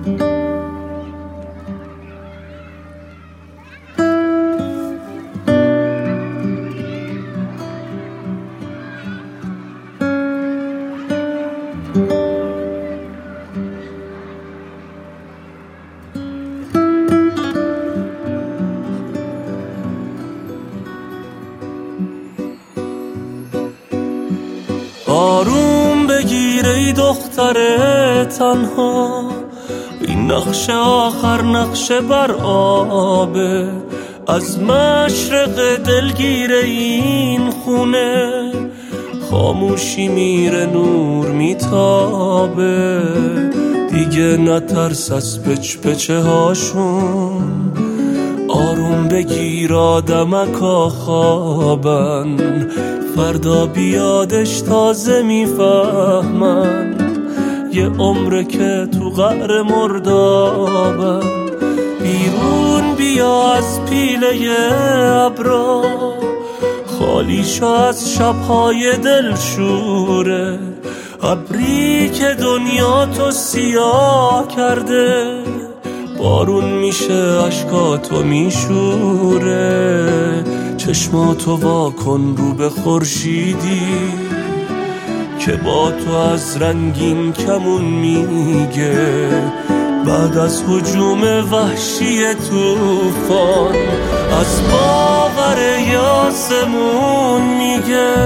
آروم بگیر ای دختر تنها، این نقش آخر نقش بر آبه. از مشرق دلگیر این خونه خاموشی میره نور میتابه. دیگه نترس از پچ پچه هاشون، آروم بگیر آدمکا خوابن، فردا بیادش تازه میفهمن. یه عمره که تو قعر مردابن. بیرون بیا از پیله ابرا، خالی شو از شبهای دلشوره. ابری که دنیا تو سیاه کرده، بارون میشه اشکاتو میشوره. چشماتو وا کن رو به خورشیدی که با تو از رنگین کمون میگه. بعد از هجوم وحشی طوفان، از باور آسمون میگه.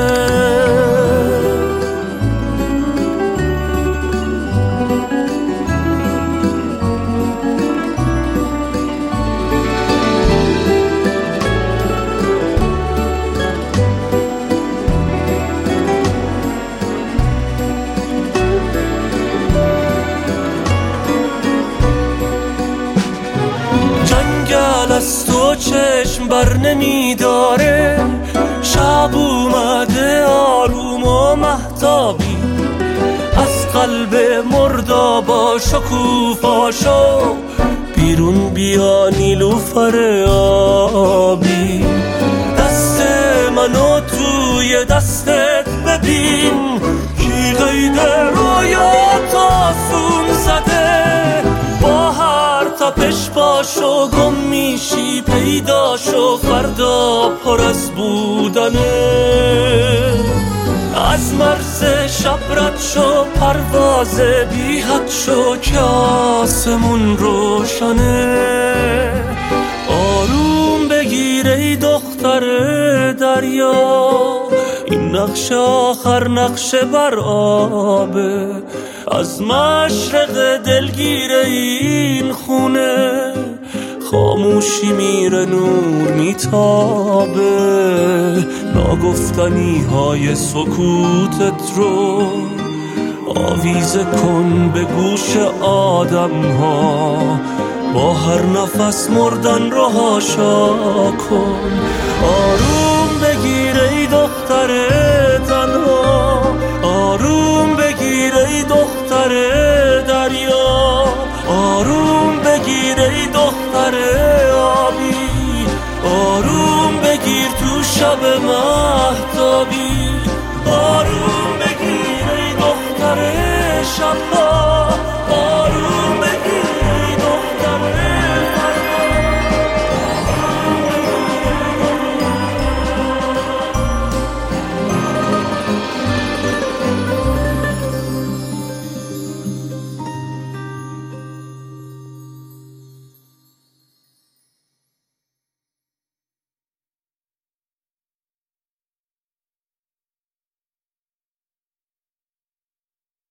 از تو چشم بر نمیداره، شب اومده آروم و مهتابی. از قلب مردابا شکوفاشو، بیرون بیا نیلوفر آبی. دست منو توی دستت ببین، کی قید رویات آسون زده. با هر تپش باشو گم میشی پیداشو، فردا پر از بودنه. از مرز شب رد شو، پرواز بی حد شو که آسمون روشنه. آروم بگیر ای دختر دریا، این نقش آخر نقش بر آبه. از مشرق دلگیر این خونه خاموشی میره نور میتابه. ناگفتنی های سکوتت رو آویزه کن به گوش آدم ها. با هر نفس مردن رو هاشا کن. آروم بگیر ای دختر تنها، آروم بگیر ای دختر دریا. آروم بگیر ای دختر آبی، آروم بگیر تو شب مهتابی. آروم بگیر ای دختر شب